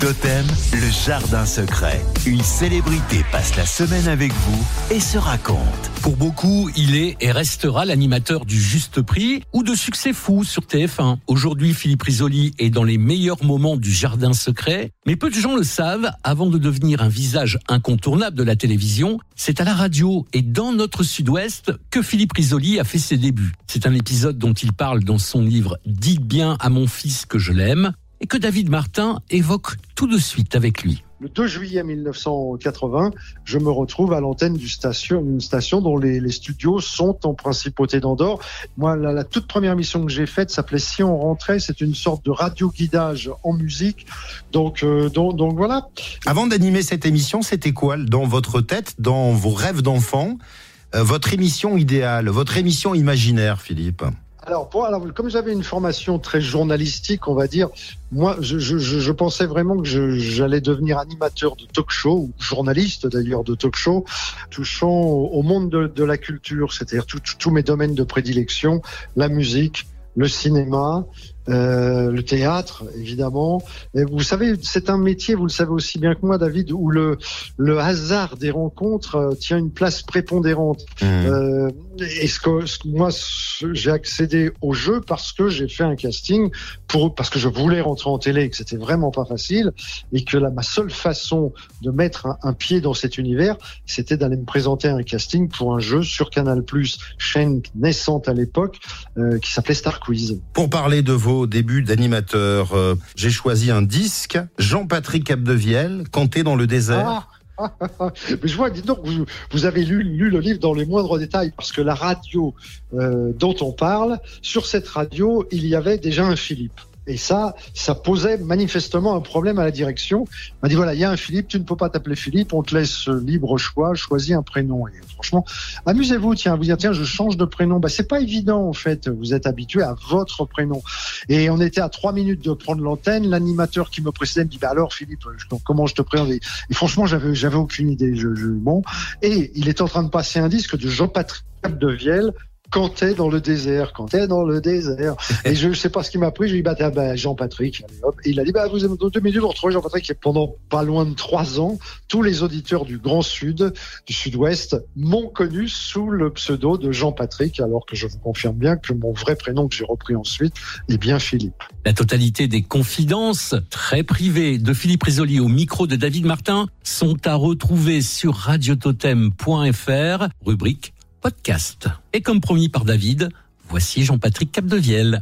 Totem, le jardin secret. Une célébrité passe la semaine avec vous et se raconte. Pour beaucoup, il est et restera l'animateur du Juste Prix ou de Succès Fou sur TF1. Aujourd'hui, Philippe Risoli est dans les meilleurs moments du jardin secret. Mais peu de gens le savent, avant de devenir un visage incontournable de la télévision, c'est à la radio et dans notre sud-ouest que Philippe Risoli a fait ses débuts. C'est un épisode dont il parle dans son livre « Dites bien à mon fils que je l'aime » et que David Martin évoque tout de suite avec lui. Le 2 juillet 1980, je me retrouve à l'antenne d'une station dont les studios sont en principauté d'Andorre. Moi, la toute première émission que j'ai faite s'appelait Si on rentrait. C'est une sorte de radio-guidage en musique. Donc voilà. Avant d'animer cette émission, c'était quoi dans votre tête, dans vos rêves d'enfant, votre émission idéale, votre émission imaginaire, Philippe ? Alors, comme j'avais une formation très journalistique, on va dire, moi, je pensais vraiment que j'allais devenir animateur de talk-show, ou journaliste d'ailleurs de talk-show, touchant au monde de la culture, c'est-à-dire tous mes domaines de prédilection, la musique, le cinéma, le théâtre, évidemment. Et vous savez, c'est un métier, vous le savez aussi bien que moi, David, où le hasard des rencontres tient une place prépondérante. Moi, j'ai accédé au jeu parce que j'ai fait un casting parce que je voulais rentrer en télé et que c'était vraiment pas facile et que ma seule façon de mettre un pied dans cet univers, c'était d'aller me présenter à un casting pour un jeu sur Canal+, chaîne naissante à l'époque, qui s'appelait Star Quiz. Pour parler de vos débuts d'animateur, j'ai choisi un disque, Jean-Patrick Capdevielle, Canté dans le désert. Mais je vois, dites donc, vous avez lu le livre dans les moindres détails, parce que la radio dont on parle, sur cette radio, il y avait déjà un Philippe. Et ça posait manifestement un problème à la direction. On m'a dit, voilà, il y a un Philippe, tu ne peux pas t'appeler Philippe, on te laisse libre choix, choisis un prénom. Et franchement, amusez-vous, vous dire, tiens, je change de prénom. C'est pas évident, en fait. Vous êtes habitué à votre prénom. Et on était à 3 minutes de prendre l'antenne. L'animateur qui me précédait me dit, alors Philippe, comment je te présente? Et franchement, j'avais aucune idée. Bon. Et il est en train de passer un disque de Jean-Patrick Capdevielle, Canté dans le désert. Et je sais pas ce qui m'a pris. Je lui ai dit, Jean-Patrick, allez, hop. Et il a dit, vous avez 2 minutes, vous retrouvez Jean-Patrick. Et pendant pas loin de 3 ans, tous les auditeurs du Grand Sud, du Sud-Ouest, m'ont connu sous le pseudo de Jean-Patrick, alors que je vous confirme bien que mon vrai prénom que j'ai repris ensuite est bien Philippe. La totalité des confidences très privées de Philippe Risoli au micro de David Martin sont à retrouver sur radiototem.fr, rubrique podcast. Et comme promis par David, voici Jean-Patrick Capdevielle.